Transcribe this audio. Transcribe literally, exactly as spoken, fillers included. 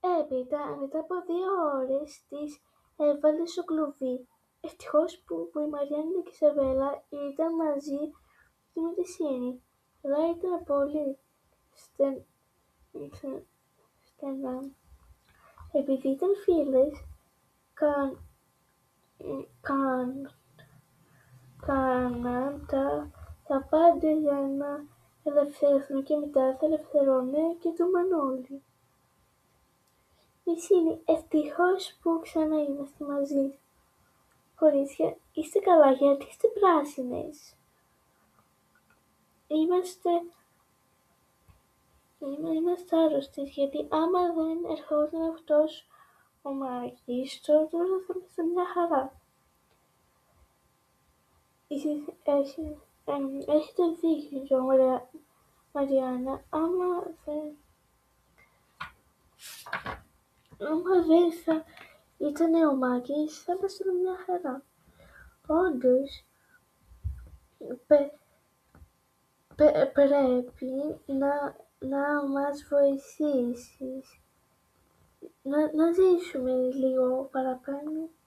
Έπειτα, μετά από δύο ώρες, τις έβαλε στο κλουβί. Ευτυχώς που, που η Μαριάννα και η Ισαβέλα ήταν μαζί και με τη Σίνη, αλλά ήταν πολύ στε, στε, στενά. Επειδή ήταν φίλες, καν, καν, κάναν τα, τα πάντα για να ελευθερωθούν και μετά θα ελευθερώνε και το Μανώλη. Η Σίνη, ευτυχώς που ξανά είμαστε μαζί. Κορίτσια, είστε καλά, γιατί είστε πράσινες? Είμαστε, είμα- είμαστε άρρωστες, γιατί άμα δεν ερχόταν αυτός ο Μάκης, τώρα θα είμαστε μια χαρά. Εσείς έχετε, εμ, έχετε δίκιο, Μαρια, Μαριάννα, άμα δεν, άμα δεν θα ήταν ο Μάκης, θα ήμασταν μια χαρά. Όντως, πε, πε, πρέπει να, να μας βοηθήσεις να, να ζήσουμε λίγο παραπάνω.